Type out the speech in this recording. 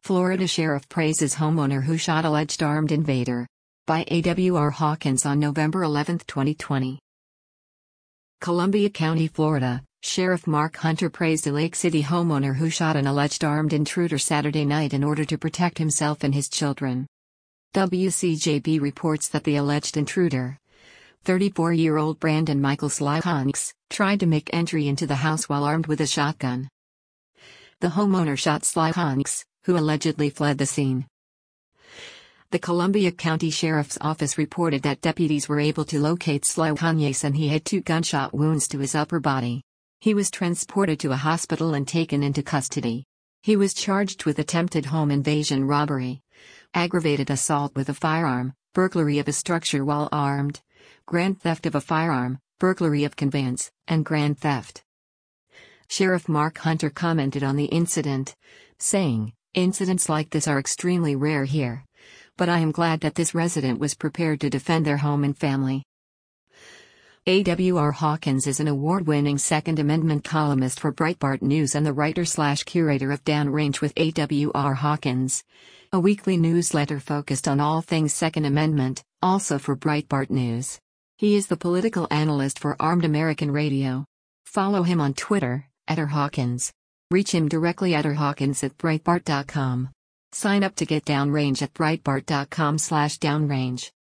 Florida Sheriff praises homeowner who shot alleged armed invader. By A.W.R. Hawkins on November 11, 2020. Columbia County, Florida, Sheriff Mark Hunter praised a Lake City homeowner who shot an alleged armed intruder Saturday night in order to protect himself and his children. WCJB reports that the alleged intruder, 34-year-old Brandon Michael Sly Hanks, tried to make entry into the house while armed with a shotgun. The homeowner shot Sly Hanks, who allegedly fled the scene. The Columbia County Sheriff's Office reported that deputies were able to locate Sly Hanks and he had 2 gunshot wounds to his upper body. He was transported to a hospital and taken into custody. He was charged with attempted home invasion robbery, aggravated assault with a firearm, burglary of a structure while armed, grand theft of a firearm, burglary of conveyance, and grand theft. Sheriff Mark Hunter commented on the incident, saying, "Incidents like this are extremely rare here. But I am glad that this resident was prepared to defend their home and family." A.W.R. Hawkins is an award-winning Second Amendment columnist for Breitbart News and the writer/curator of Downrange with A.W.R. Hawkins, a weekly newsletter focused on all things Second Amendment, also for Breitbart News. He is the political analyst for Armed American Radio. Follow him on Twitter, @RHawkins. Reach him directly at rhawkins@breitbart.com. Sign up to get Downrange at breitbart.com/downrange.